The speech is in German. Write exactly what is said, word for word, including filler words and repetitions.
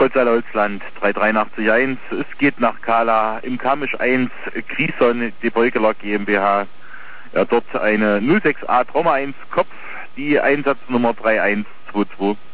Holzland drei drei acht eins. Es geht nach Kala im Kamisch eins Grison de Beugeler GmbH. Ja, dort eine null sechs A Trauma eins Kopf, die Einsatznummer drei eins zwei zwei.